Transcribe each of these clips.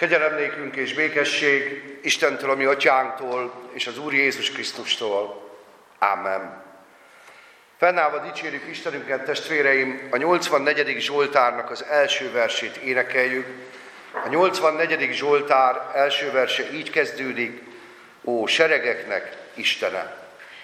Kegyelem nékünk és békesség Istentől, a mi atyánktól, és az Úr Jézus Krisztustól. Ámen. Fennállva dicsérjük Istenünket, testvéreim, a 84. Zsoltárnak az első versét énekeljük. A 84. Zsoltár első verse így kezdődik: Ó, seregeknek Istene!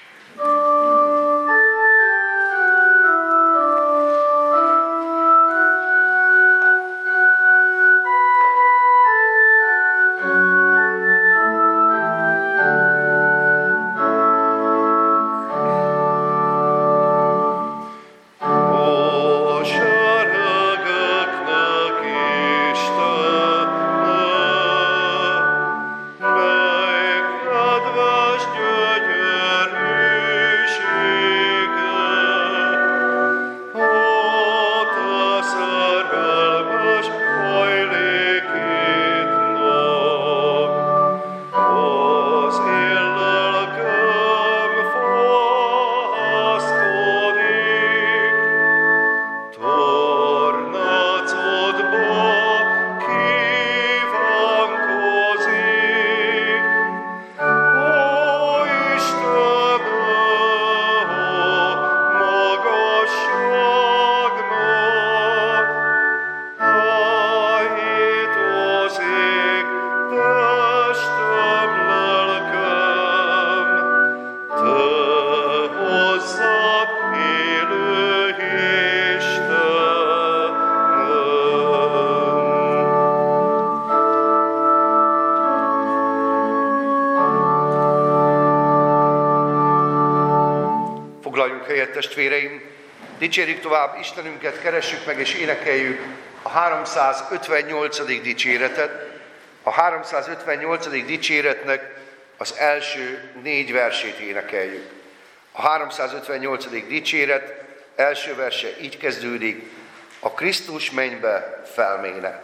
Testvéreim, dicsérjük tovább Istenünket, keressük meg és énekeljük a 358. dicséretet. A 358. dicséretnek az első 4 versét énekeljük. A 358. dicséret első verse így kezdődik: A Krisztus mennybe felméne.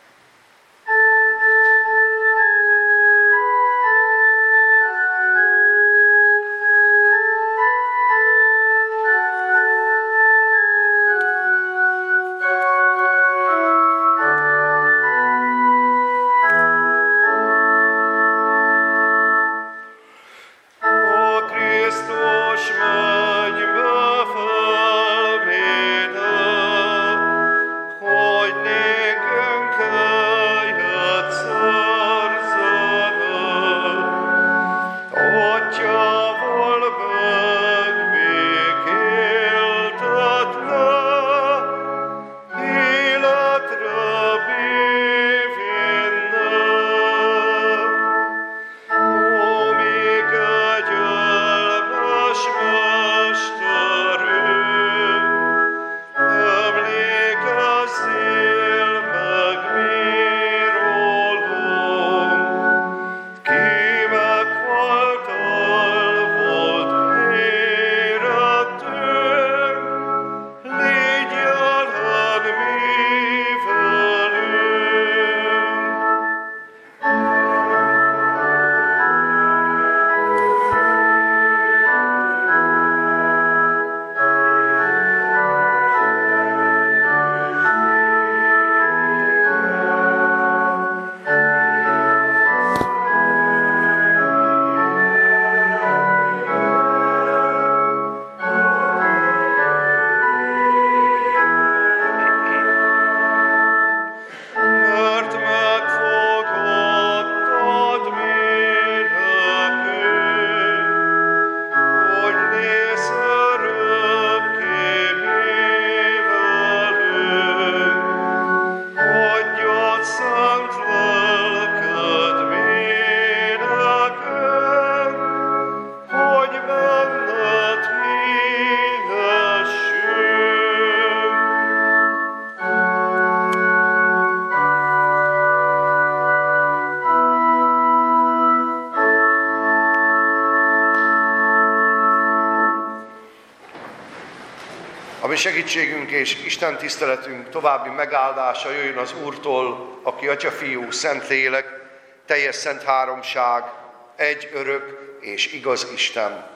A mi segítségünk és Isten tiszteletünk további megáldása jöjjön az Úrtól, aki Atya, Fiú, Szentlélek, teljes szent háromság, egy örök és igaz Isten.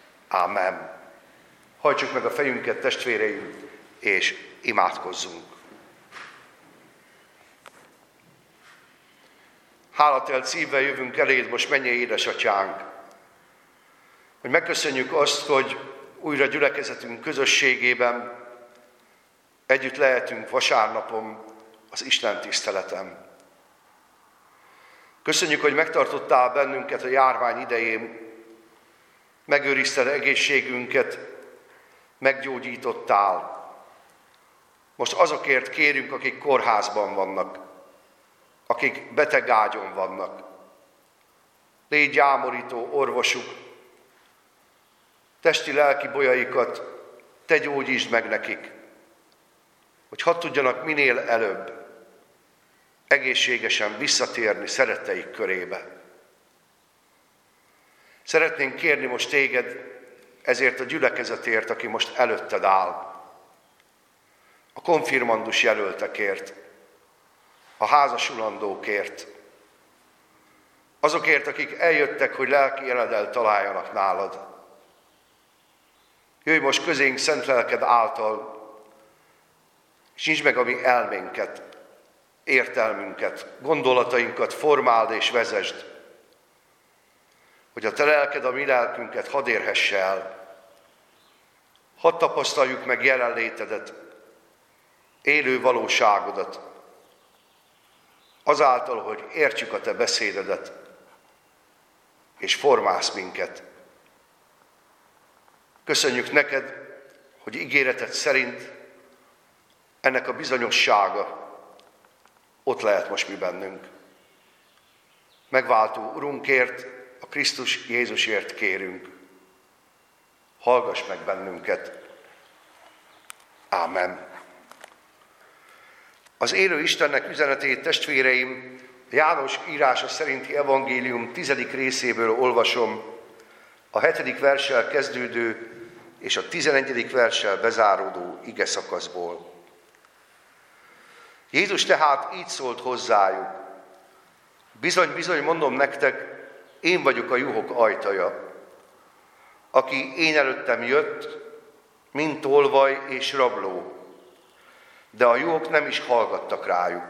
Ámen. Hajtsuk meg a fejünket, testvéreim, és imádkozzunk. Hálatelt szívvel jövünk eléd most, mennyei édesatyánk, hogy megköszönjük azt, hogy újra gyülekezetünk közösségében együtt lehetünk vasárnapon az Isten tiszteleten. Köszönjük, hogy megtartottál bennünket a járvány idején, megőrizted egészségünket, meggyógyítottál. Most azokért kérünk, akik kórházban vannak, akik betegágyon vannak. Légy gyámorító orvosuk, testi-lelki bajaikat te gyógyítsd meg nekik, hogy hadd tudjanak minél előbb egészségesen visszatérni szeretteik körébe. Szeretnénk kérni most téged ezért a gyülekezetért, aki most előtted áll. A konfirmandus jelöltekért, a házasulandókért, azokért, akik eljöttek, hogy lelki eledel találjanak nálad. Jöjj most közénk szent lelked által, és nyisd meg a mi elménket, értelmünket, gondolatainkat formáld és vezesd, hogy a te lelked a mi lelkünket hadd érhesse el. Hadd tapasztaljuk meg jelenlétedet, élő valóságodat, azáltal, hogy értsük a te beszédedet, és formálsz minket. Köszönjük neked, hogy ígéreted szerint ennek a bizonyossága ott lehet most mi bennünk. Megváltó Urunkért, a Krisztus Jézusért kérünk. Hallgass meg bennünket. Ámen. Az élő Istennek üzenetét, testvéreim, János írása szerinti evangélium 10. részéből olvasom, a 7. verssel kezdődő és a 11. verssel bezáródó igeszakaszból. Jézus tehát így szólt hozzájuk: bizony, bizony mondom nektek, én vagyok a juhok ajtaja. Aki én előttem jött, mint tolvaj és rabló, de a juhok nem is hallgattak rájuk.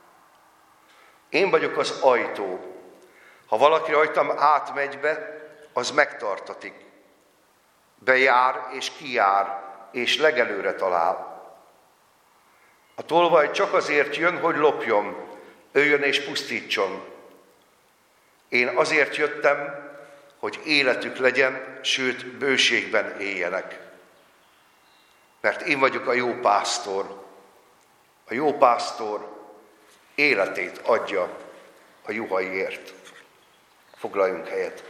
Én vagyok az ajtó. Ha valaki rajtam átmegy be, az megtartatik. Bejár és kijár, és legelőre talál. A tolvaj csak azért jön, hogy lopjon, öljön és pusztítson. Én azért jöttem, hogy életük legyen, sőt, bőségben éljenek. Mert én vagyok a jó pásztor. A jó pásztor életét adja a juhaiért. Foglaljunk helyet.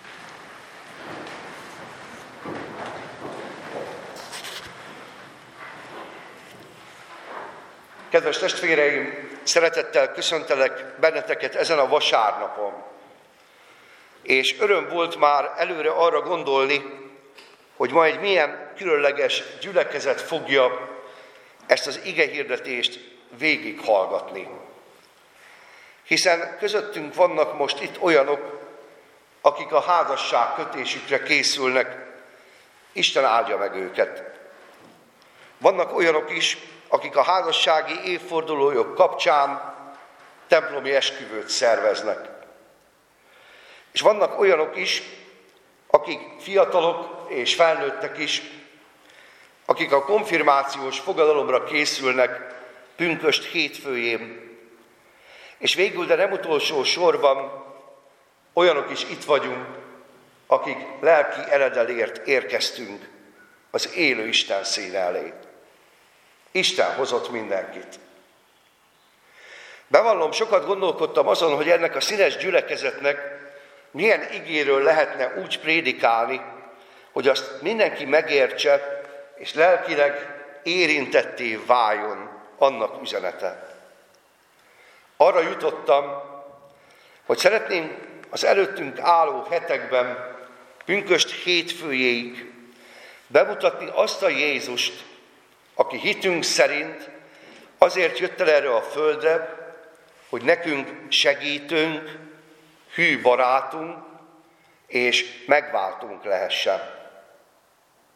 Kedves testvéreim, szeretettel köszöntelek benneteket ezen a vasárnapon. És öröm volt már előre arra gondolni, hogy ma egy milyen különleges gyülekezet fogja ezt az igehirdetést végighallgatni. Hiszen közöttünk vannak most itt olyanok, akik a házasság kötésükre készülnek, Isten áldja meg őket. Vannak olyanok is, akik a házassági évfordulójuk kapcsán templomi esküvőt szerveznek. És vannak olyanok is, akik fiatalok és felnőttek is, akik a konfirmációs fogadalomra készülnek pünkösd hétfőjén. És végül, de nem utolsó sorban, olyanok is itt vagyunk, akik lelki eredelért érkeztünk az élő Isten színe elé. Isten hozott mindenkit. Bevallom, sokat gondolkodtam azon, hogy ennek a színes gyülekezetnek milyen igéről lehetne úgy prédikálni, hogy azt mindenki megértse, és lelkileg érintetté váljon annak üzenete. Arra jutottam, hogy szeretném az előttünk álló hetekben, pünkösd hétfőjéig bemutatni azt a Jézust, aki hitünk szerint azért jött el erre a földre, hogy nekünk segítőnk, hű barátunk és megváltunk lehessen.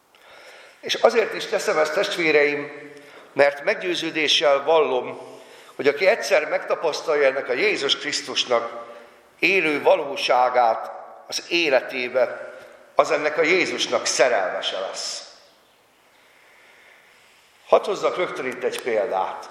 És azért is teszem ezt, testvéreim, mert meggyőződéssel vallom, hogy aki egyszer megtapasztalja ennek a Jézus Krisztusnak élő valóságát az életébe, az ennek a Jézusnak szerelmese lesz. Hadd hozzak rögtön itt egy példát.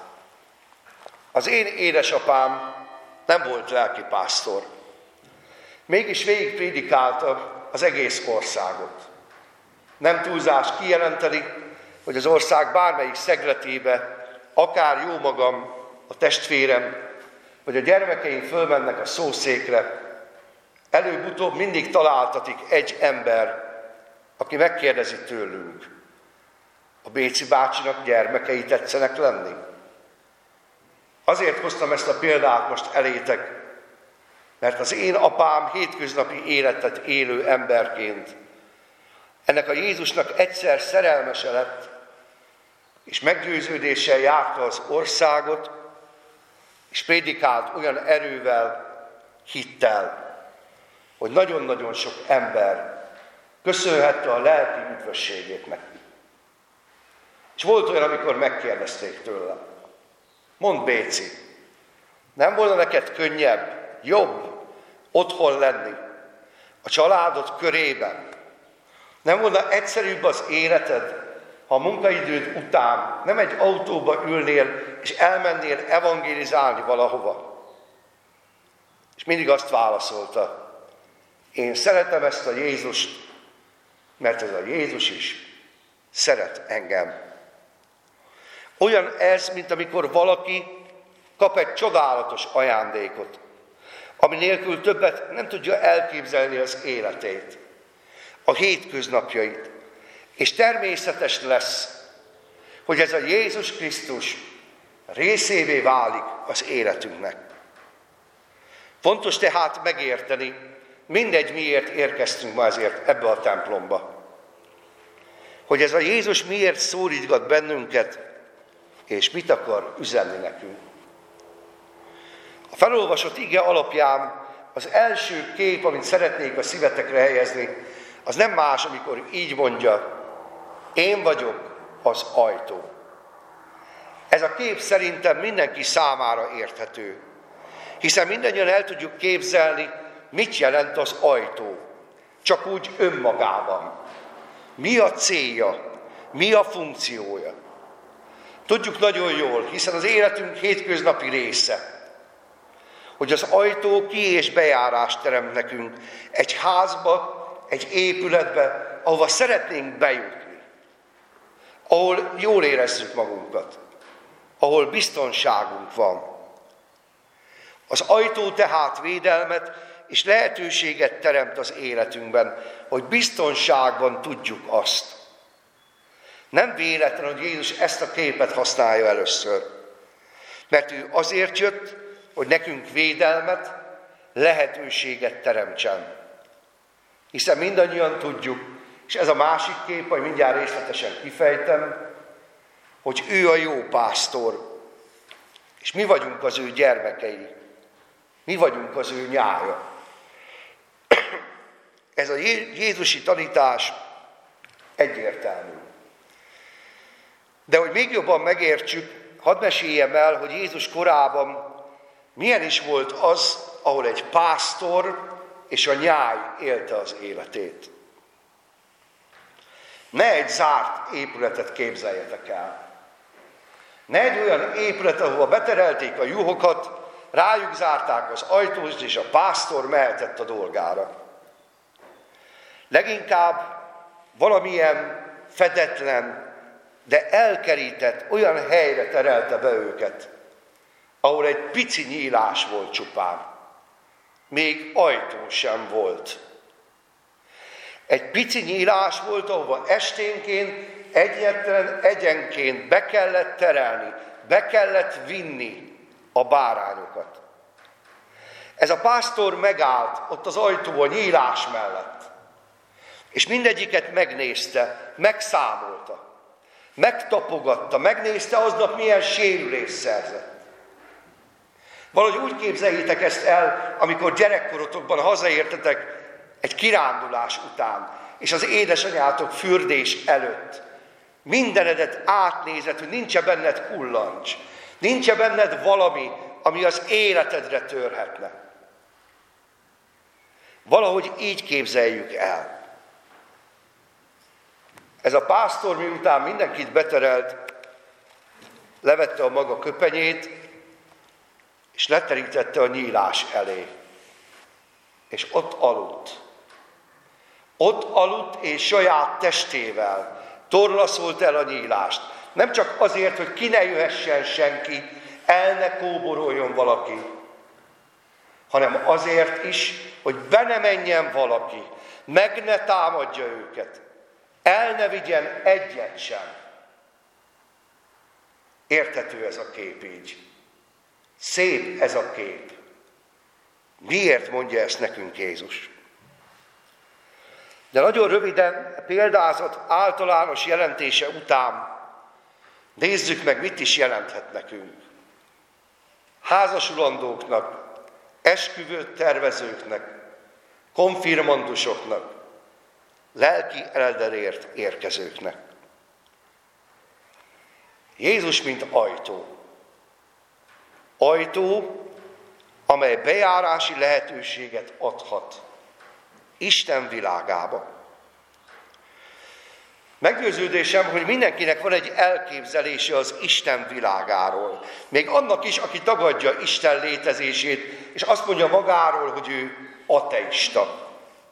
Az én édesapám nem volt lelkipásztor. Mégis végig prédikálta az egész országot. Nem túlzás kijelenteni, hogy az ország bármelyik szegletébe, akár jó magam, a testvérem, vagy a gyermekeim fölmennek a szószékre, előbb-utóbb mindig találtatik egy ember, aki megkérdezi tőlünk, a Bécsi bácsinak gyermekei tetszenek lenni? Azért hoztam ezt a példát most elétek, mert az én apám hétköznapi életet élő emberként ennek a Jézusnak egyszer szerelmese lett, és meggyőződéssel járta az országot, és prédikált olyan erővel, hittel, hogy nagyon-nagyon sok ember köszönhette a lelki üdvösségét neki. És volt olyan, amikor megkérdezték tőle, mondd Béci, nem volna neked könnyebb, jobb otthon lenni, a családod körében? Nem volna egyszerűbb az életed, ha a munkaidőd után nem egy autóba ülnél, és elmennél evangélizálni valahova? És mindig azt válaszolta, én szeretem ezt a Jézust, mert ez a Jézus is szeret engem. Olyan ez, mint amikor valaki kap egy csodálatos ajándékot, ami nélkül többet nem tudja elképzelni az életét, a hétköznapjait. És természetes lesz, hogy ez a Jézus Krisztus részévé válik az életünknek. Fontos tehát megérteni, mindegy miért érkeztünk ma ezért ebbe a templomba. Hogy ez a Jézus miért szólítgat bennünket, és mit akar üzenni nekünk. A felolvasott ige alapján az első kép, amit szeretnék a szívetekre helyezni, az nem más, amikor így mondja, én vagyok az ajtó. Ez a kép szerintem mindenki számára érthető, hiszen mindannyian el tudjuk képzelni, mit jelent az ajtó, csak úgy önmagában. Mi a célja, mi a funkciója. Tudjuk nagyon jól, hiszen az életünk hétköznapi része, hogy az ajtó ki- és bejárást teremt nekünk egy házba, egy épületbe, ahova szeretnénk bejutni, ahol jól érezzük magunkat, ahol biztonságunk van. Az ajtó tehát védelmet és lehetőséget teremt az életünkben, hogy biztonságban tudjuk azt. Nem véletlen, hogy Jézus ezt a képet használja először, mert ő azért jött, hogy nekünk védelmet, lehetőséget teremtsen. Hiszen mindannyian tudjuk, és ez a másik kép, majd mindjárt részletesen kifejtem, hogy ő a jó pásztor, és mi vagyunk az ő gyermekei, mi vagyunk az ő nyája. Ez a jézusi tanítás egyértelmű. De hogy még jobban megértsük, hadd meséljem el, hogy Jézus korában milyen is volt az, ahol egy pásztor és a nyáj élte az életét. Ne egy zárt épületet képzeljetek el. Ne egy olyan épület, ahova beterelték a juhokat, rájuk zárták az ajtót, és a pásztor mehetett a dolgára. Leginkább valamilyen fedetlen, de elkerített olyan helyre terelte be őket, ahol egy pici nyílás volt csupán. Még ajtó sem volt. Egy pici nyílás volt, ahova esténként, egyetlen egyenként be kellett terelni, be kellett vinni a bárányokat. Ez a pásztor megállt ott az ajtó a nyílás mellett, és mindegyiket megnézte, megszámolta, megtapogatta, megnézte aznap milyen sérülést szerzett. Valahogy úgy képzeljétek ezt el, amikor gyerekkorotokban hazaértetek egy kirándulás után, és az édesanyátok fürdés előtt mindenedet átnézett, hogy nincs-e benned kullancs, Nincs-e benned valami, ami az életedre törhetne? Valahogy így képzeljük el. Ez a pásztor, miután mindenkit beterelt, levette a maga köpenyét, és leterítette a nyílás elé. És ott aludt. Ott aludt, és saját testével torlaszolt el a nyílást. Nem csak azért, hogy ki ne jöhessen senki, el ne kóboroljon valaki, hanem azért is, hogy be ne menjen valaki, meg ne támadja őket, el ne vigyen egyet sem. Érthető ez a kép így. Szép ez a kép. Miért mondja ezt nekünk Jézus? De nagyon röviden, példázat általános jelentése után nézzük meg, mit is jelenthet nekünk. Házasulandóknak, esküvőt tervezőknek, konfirmandusoknak, lelki elderért érkezőknek. Jézus, mint ajtó. Ajtó, amely bejárási lehetőséget adhat Isten világába. Meggyőződésem, hogy mindenkinek van egy elképzelése az Isten világáról. Még annak is, aki tagadja Isten létezését, és azt mondja magáról, hogy ő ateista.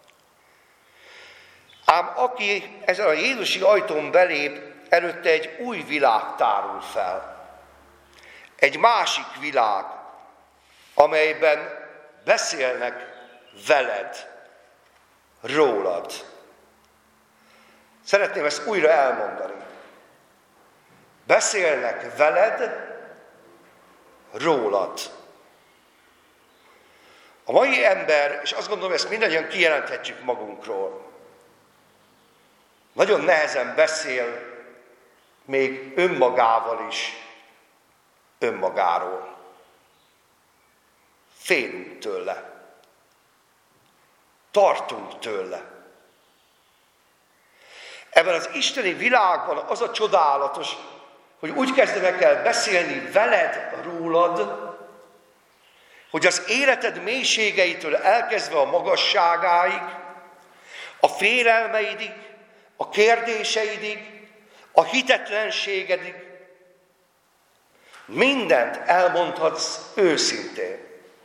Ám aki ezen a Jézusi ajtón belép, előtte egy új világ tárul fel. Egy másik világ, amelyben beszélnek veled, rólad. Szeretném ezt újra elmondani. Beszélnek veled, rólad. A mai ember, és azt gondolom, ezt mindannyian kijelenthetjük magunkról, nagyon nehezen beszél még önmagával is, önmagáról. Félünk tőle. Tartunk tőle. Ebben az isteni világban az a csodálatos, hogy úgy kezdenek el beszélni veled, rólad, hogy az életed mélységeitől elkezdve a magasságáig, a félelmeidig, a kérdéseidig, a hitetlenségedig, mindent elmondhatsz őszintén.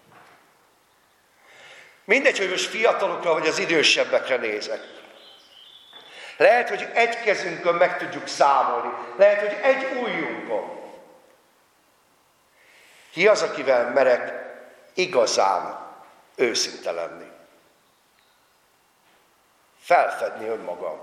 Mindegy, hogy most fiatalokra vagy az idősebbekre nézek. Lehet, hogy egy kezünkön meg tudjuk számolni. Lehet, hogy egy ujjunkon. Ki az, akivel merek igazán őszinte lenni? Felfedni önmagam.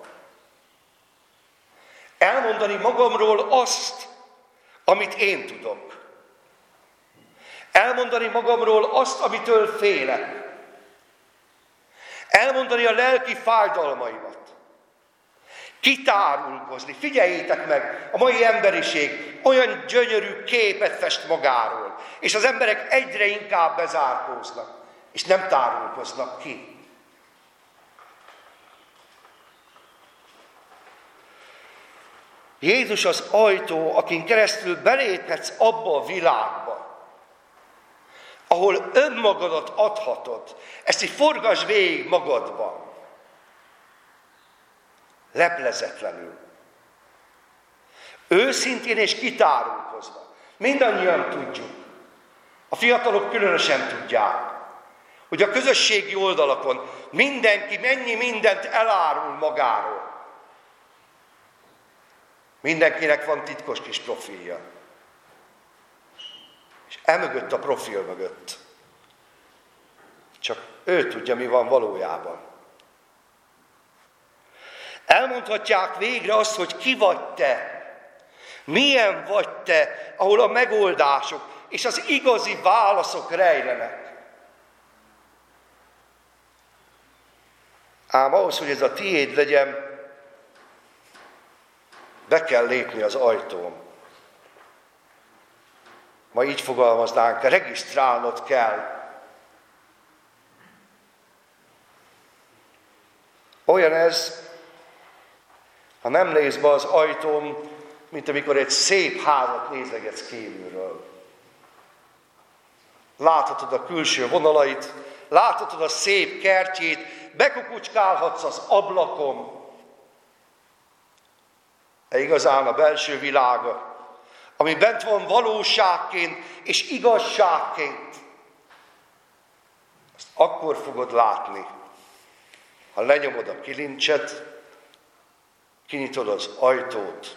Elmondani magamról azt, amit én tudok. Elmondani magamról azt, amitől félek. Elmondani a lelki fájdalmaimat. Kitárulkozni. Figyeljétek meg, a mai emberiség olyan gyönyörű képet fest magáról, és az emberek egyre inkább bezárkóznak, és nem tárulkoznak ki. Jézus az ajtó, akin keresztül beléphetsz abba a világba, ahol önmagadat adhatod. Ezt így forgasd végig magadban. Leplezetlenül. Őszintén és kitárulkozva. Mindannyian tudjuk. A fiatalok különösen tudják, hogy a közösségi oldalakon mindenki mennyi mindent elárul magáról. Mindenkinek van titkos kis profilja. És emögött a profil mögött. Csak ő tudja, mi van valójában. Elmondhatják végre azt, hogy ki vagy te. Milyen vagy te, ahol a megoldások és az igazi válaszok rejlenek. Ám ahhoz, hogy ez a tiéd legyen, be kell lépni az ajtón. Ma így fogalmaznánk, regisztrálnod kell. Olyan ez, ha nem néz be az ajtón, mint amikor egy szép házat nézegetsz kívülről. Láthatod a külső vonalait, láthatod a szép kertjét, bekukucskálhatsz az ablakon. De igazán a belső világa, ami bent van valóságként és igazságként, azt akkor fogod látni, ha lenyomod a kilincset, kinyitod az ajtót,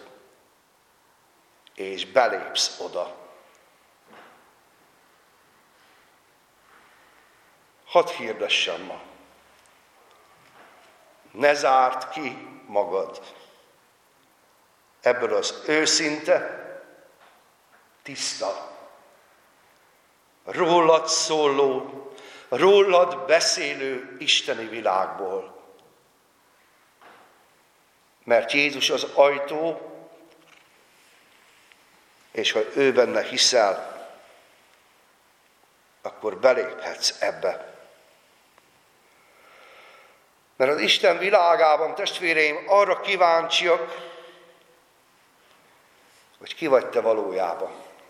és belépsz oda. Hadd hirdessem ma, ne zárd ki magad ebből az őszinte, tiszta, rólad szóló, rólad beszélő isteni világból. Mert Jézus az ajtó, és ha ő benne hiszel, akkor beléphetsz ebbe. Mert az Isten világában, testvéreim, arra kíváncsiak, hogy ki vagy te valójában.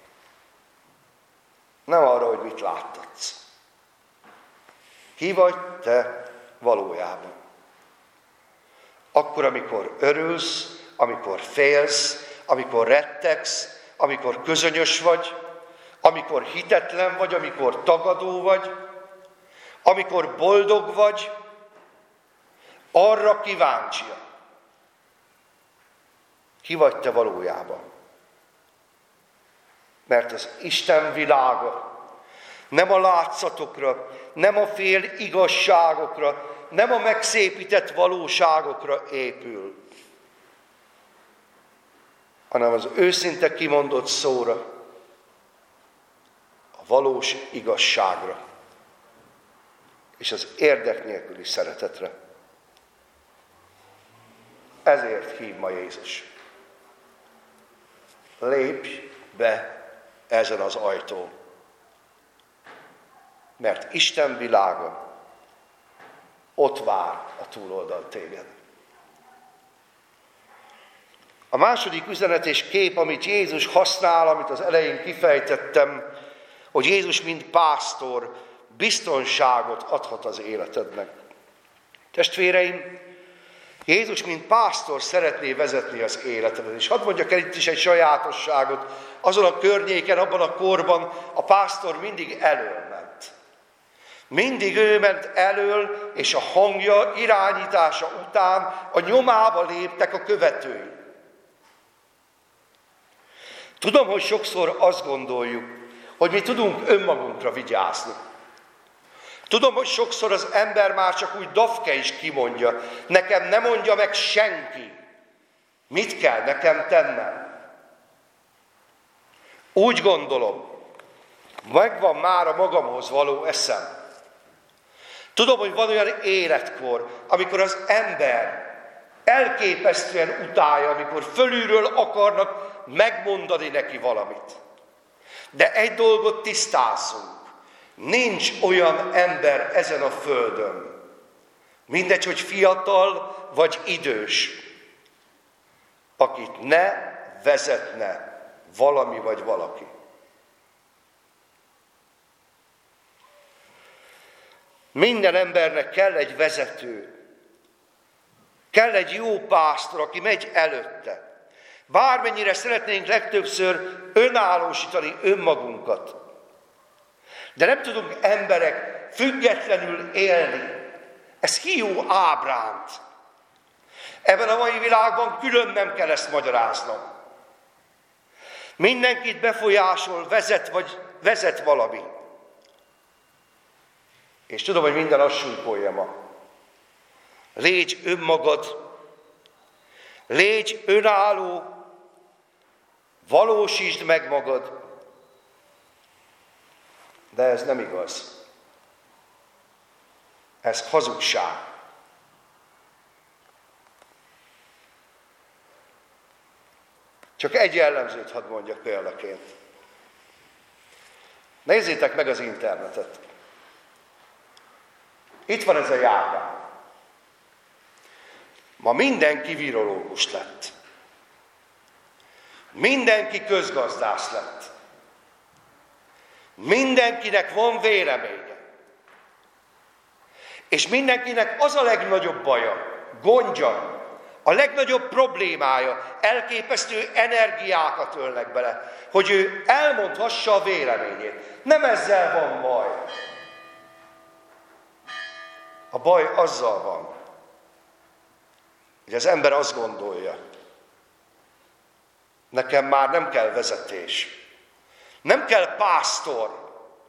Nem arra, hogy mit láttatsz. Ki vagy te valójában. Akkor, amikor örülsz, amikor félsz, amikor rettegsz, amikor közönyös vagy, amikor hitetlen vagy, amikor tagadó vagy, amikor boldog vagy, arra kíváncsiak. Ki vagy te valójában? Mert az Isten világa nem a látszatokra, nem a fél igazságokra, nem a megszépített valóságokra épül, hanem az őszinte kimondott szóra, a valós igazságra és az érdek nélküli szeretetre. Ezért hív ma Jézus. Lépj be ezen az ajtón. Mert Isten világa ott vár a túloldal téged. A második üzenet és kép, amit Jézus használ, amit az elején kifejtettem, hogy Jézus, mint pásztor, biztonságot adhat az életednek. Testvéreim, Jézus, mint pásztor szeretné vezetni az életedet. És hadd mondjak el itt is egy sajátosságot. Azon a környéken, abban a korban a pásztor mindig elől ment. Mindig ő ment elől, és a hangja, irányítása után a nyomába léptek a követői. Tudom, hogy sokszor azt gondoljuk, hogy mi tudunk önmagunkra vigyázni. Tudom, hogy sokszor az ember már csak úgy dafke is kimondja. Nekem nem mondja meg senki, mit kell nekem tennem. Úgy gondolom, megvan már a magamhoz való eszem. Tudom, hogy van olyan életkor, amikor az ember elképesztően utálja, amikor fölülről akarnak megmondani neki valamit. De egy dolgot tisztázzunk. Nincs olyan ember ezen a földön, mindegy, hogy fiatal vagy idős, akit ne vezetne valami vagy valaki. Minden embernek kell egy vezető, kell egy jó pásztor, aki megy előtte. Bármennyire szeretnénk legtöbbször önállósítani önmagunkat, de nem tudunk emberek függetlenül élni. Ez hiú ábránt. Ebben a mai világban külön nem kell ezt magyaráznom. Mindenkit befolyásol, vezet valami. És tudom, hogy minden azt súlykolja ma. Légy önmagad, légy önálló, valósítsd meg magad. De ez nem igaz. Ez hazugság. Csak egy jellemzőt hadd mondjak példaként. Nézzétek meg az internetet. Itt van ez a járvány. Ma mindenki virológus lett. Mindenki közgazdász lett. Mindenkinek van véleménye. És mindenkinek az a legnagyobb baja, gondja, a legnagyobb problémája, elképesztő energiákat ölnek bele, hogy ő elmondhassa a véleményét. Nem ezzel van baj. A baj azzal van, hogy az ember azt gondolja, nekem már nem kell vezetés, nem kell pásztor.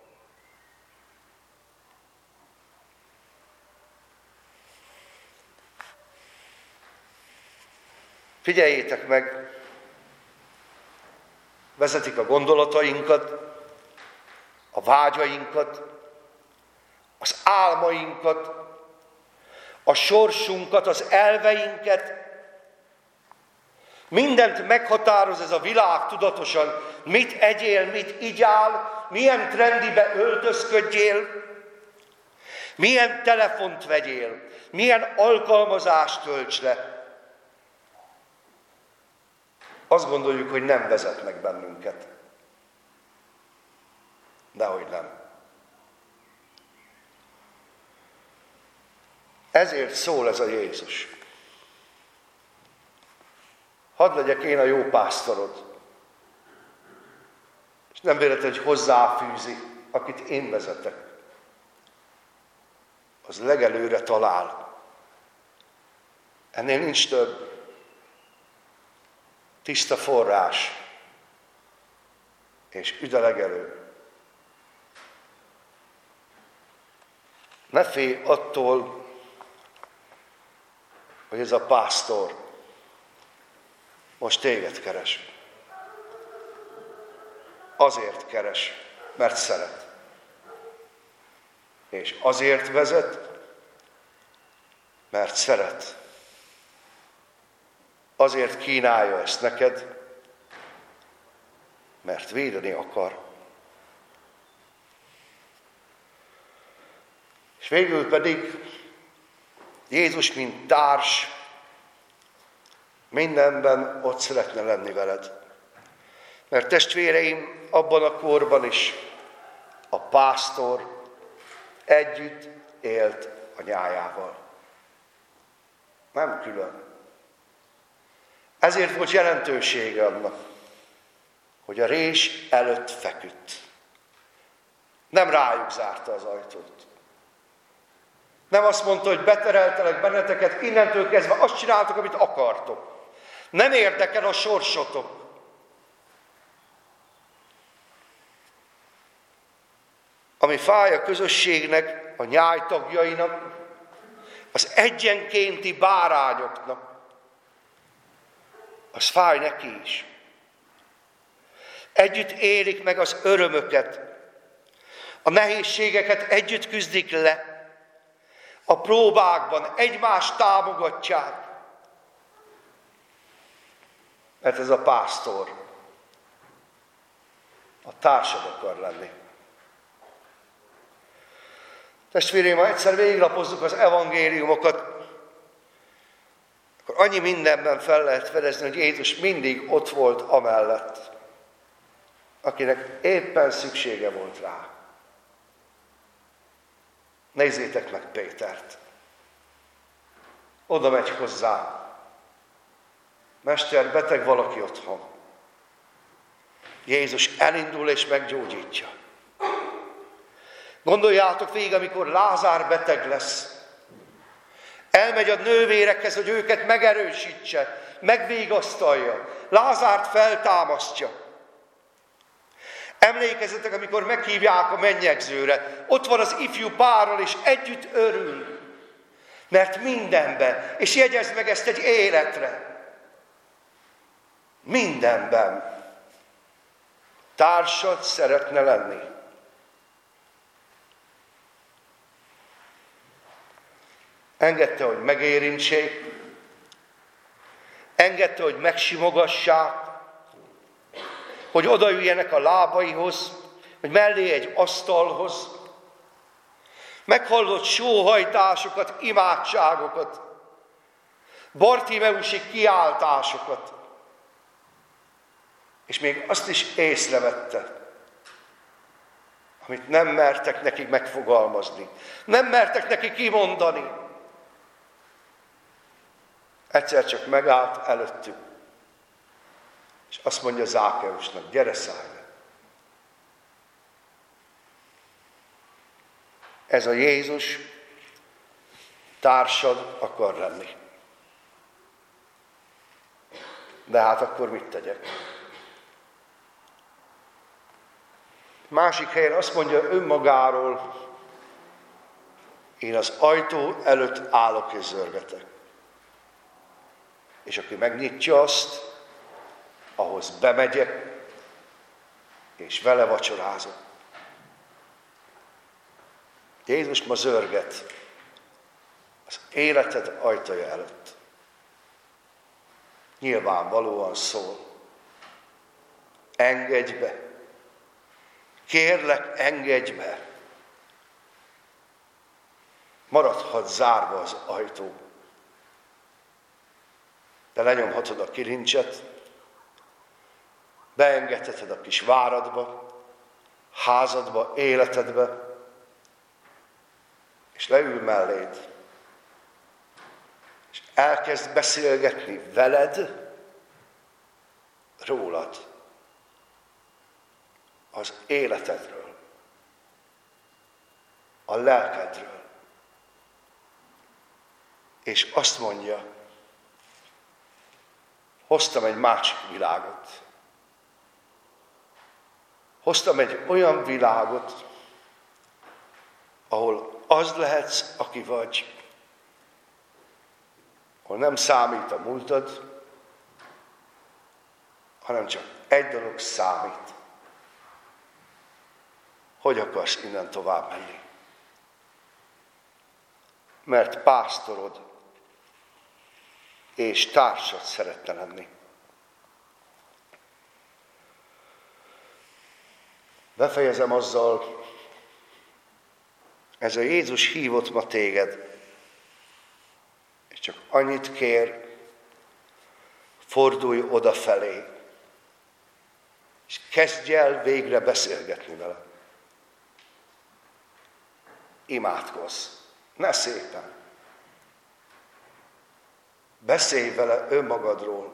Figyeljétek meg, vezetik a gondolatainkat, a vágyainkat, az álmainkat, a sorsunkat, az elveinket. Mindent meghatároz ez a világ tudatosan. Mit egyél, mit igyál, milyen trendibe öltözködjél, milyen telefont vegyél, milyen alkalmazást tölts le. Azt gondoljuk, hogy nem vezetnek bennünket. Dehogy nem. Ezért szól ez a Jézus. Hadd legyek én a jó pásztorod. És nem véletlen, hogy hozzáfűzi, akit én vezetek. Az legelőre talál. Ennél nincs több. Tiszta forrás. És üde legelő. Ne félj attól, hogy ez a pásztor most téged keres. Azért keres, mert szeret. És azért vezet, mert szeret. Azért kínálja ezt neked, mert védeni akar. És végül pedig Jézus, mint társ, mindenben ott szeretne lenni veled. Mert testvéreim, abban a korban is a pásztor együtt élt a nyájával. Nem külön. Ezért volt jelentősége annak, hogy a rés előtt feküdt. Nem rájuk zárta az ajtót. Nem azt mondta, hogy betereltelek benneteket, innentől kezdve azt csináltok, amit akartok. Nem érdekel a sorsotok. Ami fáj a közösségnek, a nyájtagjainak, az egyenkénti bárányoknak, az fáj neki is. Együtt élik meg az örömöket, a nehézségeket együtt küzdik le, a próbákban egymást támogatják. Mert ez a pásztor a társad akar lenni. Testvéreim, ha egyszer végiglapozzuk az evangéliumokat, akkor annyi mindenben fel lehet fedezni, hogy Jézus mindig ott volt amellett, akinek éppen szüksége volt rá. Nézzétek meg Pétert. Oda megy hozzá. Mester, beteg valaki otthon. Jézus elindul és meggyógyítja. Gondoljátok végig, amikor Lázár beteg lesz. Elmegy a nővérekhez, hogy őket megerősítse, megvigasztalja. Lázárt feltámasztja. Emlékezzetek, amikor meghívják a mennyegzőre. Ott van az ifjú párral, és együtt örül. Mert mindenben. És jegyezd meg ezt egy életre. Mindenben. Társad szeretne lenni. Engedte, hogy megérintsék. Engedte, hogy megsimogassák. Hogy odaüljenek a lábaihoz, hogy mellé egy asztalhoz. Meghallott sóhajtásokat, imádságokat, Bartimeusi kiáltásokat. És még azt is észrevette, amit nem mertek neki megfogalmazni, nem mertek neki kimondani. Egyszer csak megállt előttük, és azt mondja Zákeusnak, gyere, szállj be. Ez a Jézus társad akar lenni. De hát akkor mit tegyek? Másik helyen azt mondja önmagáról, én az ajtó előtt állok és zörgetek. És aki megnyitja azt, ahhoz bemegyek, és vele vacsorázok. Jézus ma zörget az életed ajtaja előtt. Nyilvánvalóan szól. Engedj be! Kérlek, engedj be! Maradhat zárva az ajtó. De lenyomhatod a kilincset, beengedheted a kis váradba, házadba, életedbe, és leül melléd, és elkezd beszélgetni veled, rólad, az életedről, a lelkedről. És azt mondja, hoztam egy másik világot. Hoztam egy olyan világot, ahol az lehetsz, aki vagy, ahol nem számít a múltad, hanem csak egy dolog számít. Hogy akarsz innen tovább menni? Mert pásztorod és társad szeretne lenni. Befejezem azzal, ez a Jézus hívott ma téged, és csak annyit kér, fordulj odafelé, és kezdj el végre beszélgetni vele. Imádkozz, ne szépen. Beszélj vele önmagadról,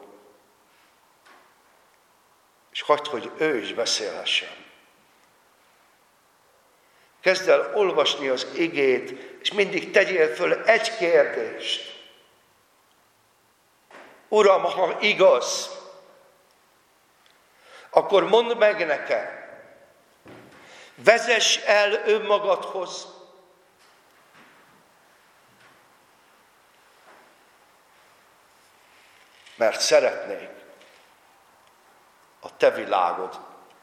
és hagyd, hogy ő is beszélhessen. Kezd el olvasni az igét, és mindig tegyél föl egy kérdést. Uram, ha igaz, akkor mondd meg nekem, vezess el önmagadhoz. Mert szeretnék a te világod,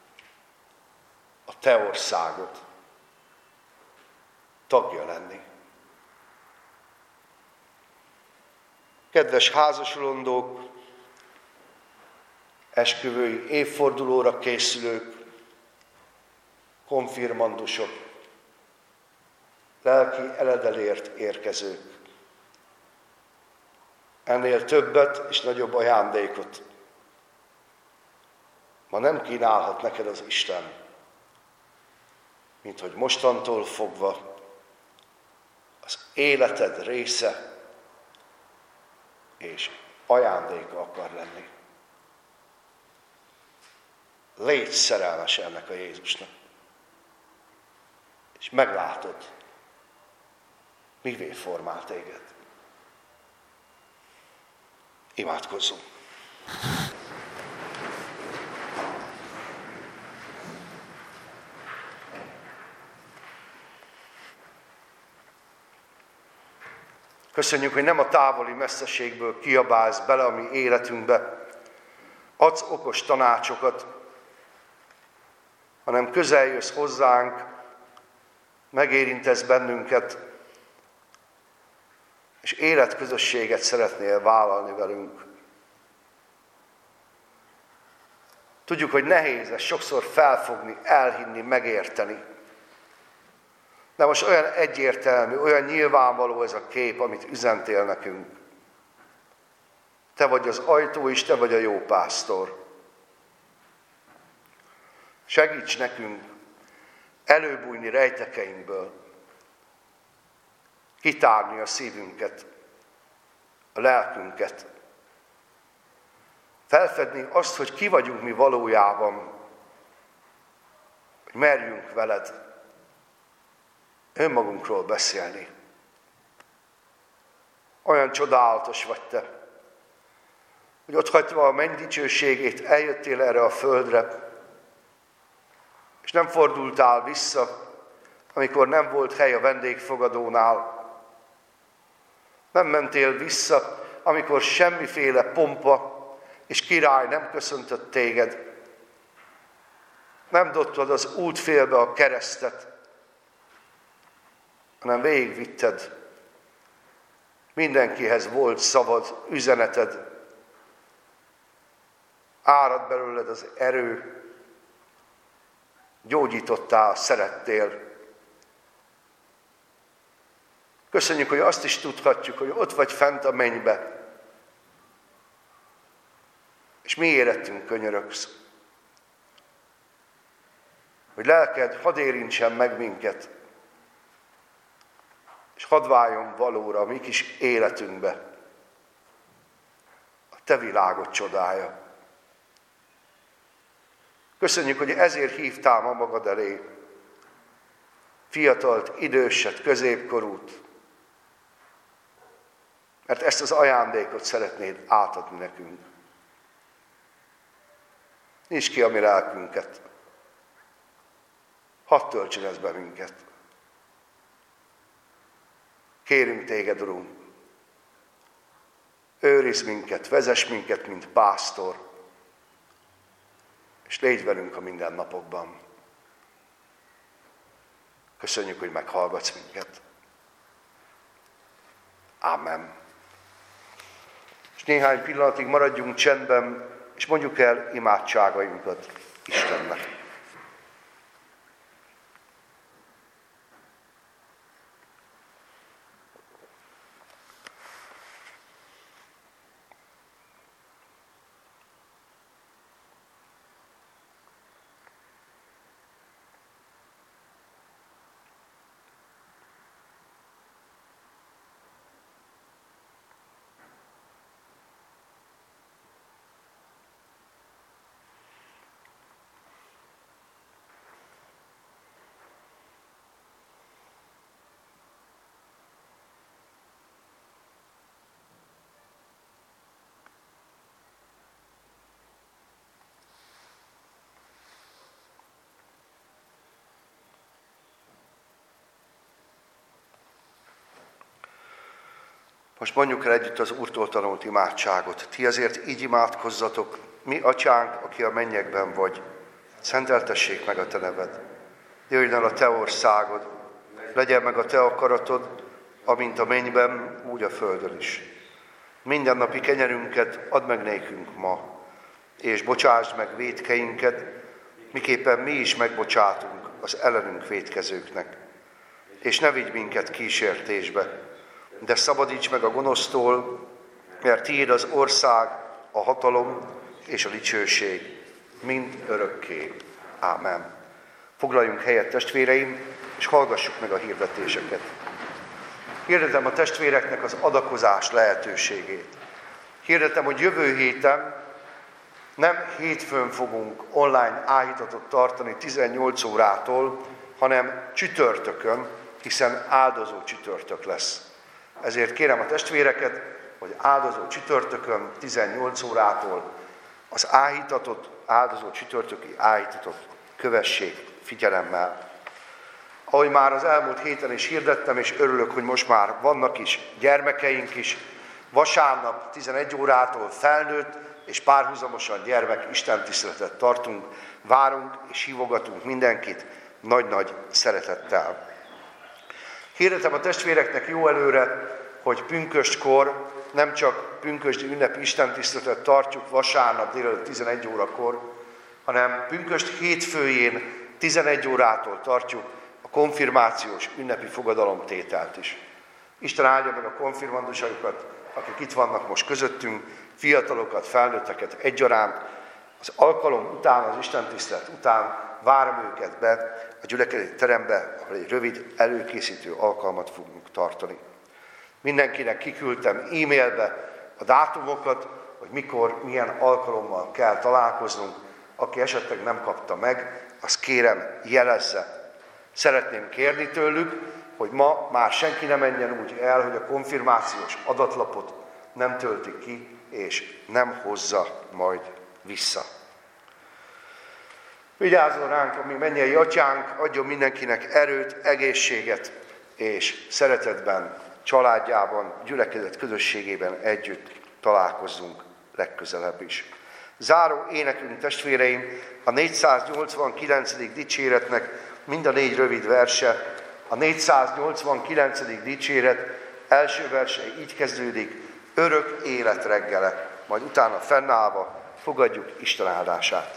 a te országod tagja lenni. Kedves házasulondók, esküvői évfordulóra készülők, konfirmandusok, lelki eledelért érkezők. Ennél többet és nagyobb ajándékot ma nem kínálhat neked az Isten, mint hogy mostantól fogva az életed része és ajándéka akar lenni. Légy szerelmes ennek a Jézusnak, és meglátod, mivé formál téged. Imádkozzunk! Köszönjük, hogy nem a távoli messzeségből kiabálsz bele a mi életünkbe, adsz okos tanácsokat, hanem közel jössz hozzánk, megérintesz bennünket, és életközösséget szeretnél vállalni velünk. Tudjuk, hogy nehéz ezt sokszor felfogni, elhinni, megérteni. De most olyan egyértelmű, olyan nyilvánvaló ez a kép, amit üzentél nekünk. Te vagy az ajtó és te vagy a jó pásztor. Segíts nekünk előbújni rejtekeinkből, kitárni a szívünket, a lelkünket, felfedni azt, hogy ki vagyunk mi valójában, hogy merjünk veled önmagunkról beszélni. Olyan csodálatos vagy te, hogy ott hagyva a menny dicsőségét, eljöttél erre a földre, és nem fordultál vissza, amikor nem volt hely a vendégfogadónál. Nem mentél vissza, amikor semmiféle pompa és király nem köszöntött téged. Nem dobtad az útfélbe a keresztet, hanem végigvitted. Mindenkihez volt szabad üzeneted. Árad belőled az erő. Gyógyítottál, szerettél. Köszönjük, hogy azt is tudhatjuk, hogy ott vagy fent a mennybe, és mi érettünk könyörögsz. Hogy lelked hadd érintsen meg minket, és hadd váljon valóra a mi kis életünkbe a te világod csodája. Köszönjük, hogy ezért hívtál ma magad elé fiatalt, időset, középkorút, mert ezt az ajándékot szeretnéd átadni nekünk. Nyisd ki a mi lelkünket, hadd töltsön ez be minket. Kérünk téged, Urunk, őrizd minket, vezess minket, mint pásztor, és légy velünk a mindennapokban. Köszönjük, hogy meghallgatsz minket. Ámen. És néhány pillanatig maradjunk csendben, és mondjuk el imádságainkat Istennek. Most mondjuk el együtt az Úrtól tanult imádságot. Ti azért így imádkozzatok, mi atyánk, aki a mennyekben vagy, szenteltessék meg a te neved. Jöjjön el a te országod, legyen meg a te akaratod, amint a mennyben, úgy a földön is. Mindennapi kenyerünket add meg nékünk ma, és bocsásd meg vétkeinket, miképpen mi is megbocsátunk az ellenünk vétkezőknek. És ne vigy minket kísértésbe, de szabadíts meg a gonosztól, mert tiéd az ország, a hatalom és a dicsőség, mind örökké. Ámen. Foglaljunk helyet, testvéreim, és hallgassuk meg a hirdetéseket. Hirdetem a testvéreknek az adakozás lehetőségét. Hirdetem, hogy jövő héten nem hétfőn fogunk online áhítatot tartani 18 órától, hanem csütörtökön, hiszen áldozó csütörtök lesz. Ezért kérem a testvéreket, hogy áldozó csütörtökön 18 órától az áhítatot, áldozó csütörtöki áhítatot kövessék figyelemmel. Ahogy már az elmúlt héten is hirdettem, és örülök, hogy most már vannak is gyermekeink is, vasárnap 11 órától felnőtt és párhuzamosan gyermek istentiszteletet tartunk, várunk és hívogatunk mindenkit nagy-nagy szeretettel. Hirdetem a testvéreknek jó előre, hogy pünköstkor nem csak pünkösdi ünnepi istentiszteletet tartjuk vasárnap délelőtt 11 órakor, hanem pünkösd hétfőjén 11 órától tartjuk a konfirmációs ünnepi fogadalomtételt is. Isten áldja meg a konfirmandusokat, akik itt vannak most közöttünk, fiatalokat, felnőtteket egyaránt. Az alkalom után, az istentisztelet után várom őket be a gyülekezeti terembe, ahol egy rövid előkészítő alkalmat fogunk tartani. Mindenkinek kiküldtem e-mailbe a dátumokat, hogy mikor, milyen alkalommal kell találkoznunk. Aki esetleg nem kapta meg, azt kérem, jelezze. Szeretném kérni tőlük, hogy ma már senki ne menjen úgy el, hogy a konfirmációs adatlapot nem tölti ki, és nem hozza majd vissza. Vigyázzon ránk, ami mennyei atyánk, adjon mindenkinek erőt, egészséget, és szeretetben, családjában, gyülekezet közösségében együtt találkozzunk legközelebb is. Záró énekünk, testvéreim, a 489. dicséretnek mind a 4 rövid verse. A 489. dicséret első verse így kezdődik: örök élet reggele, majd utána fennállva fogadjuk Isten áldását.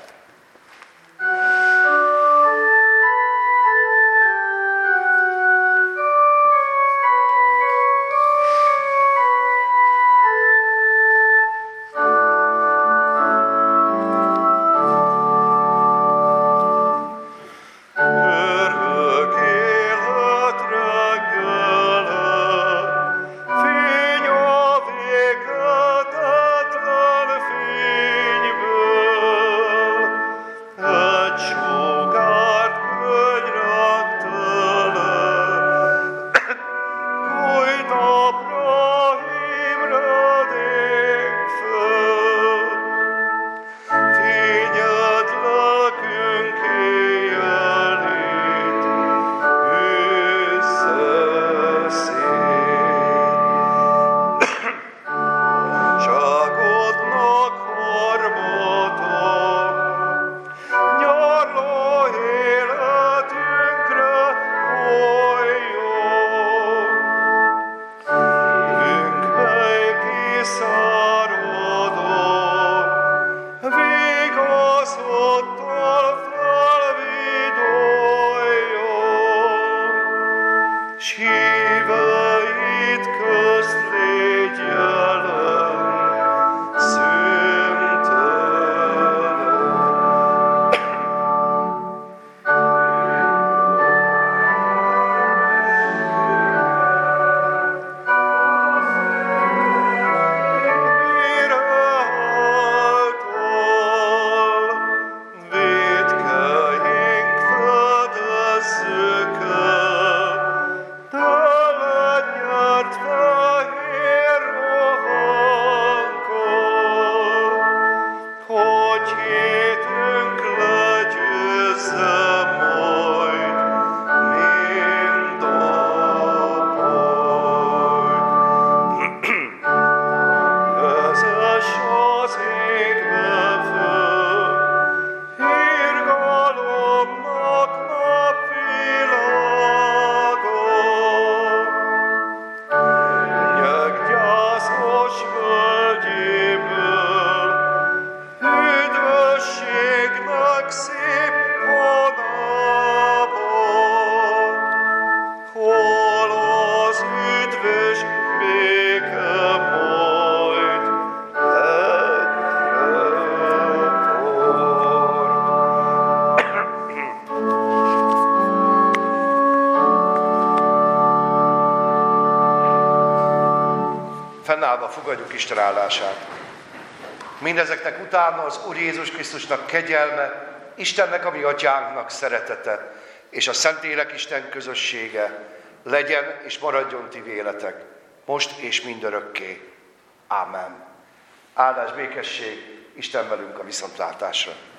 Fennállva fogadjuk Isten áldását. Mindezeknek utána az Úr Jézus Krisztusnak kegyelme, Istennek, a mi atyánknak szeretete, és a Szentlélek Isten közössége legyen és maradjon ti véletek, most és mindörökké. Ámen. Áldás, békesség, Isten velünk a viszontlátásra.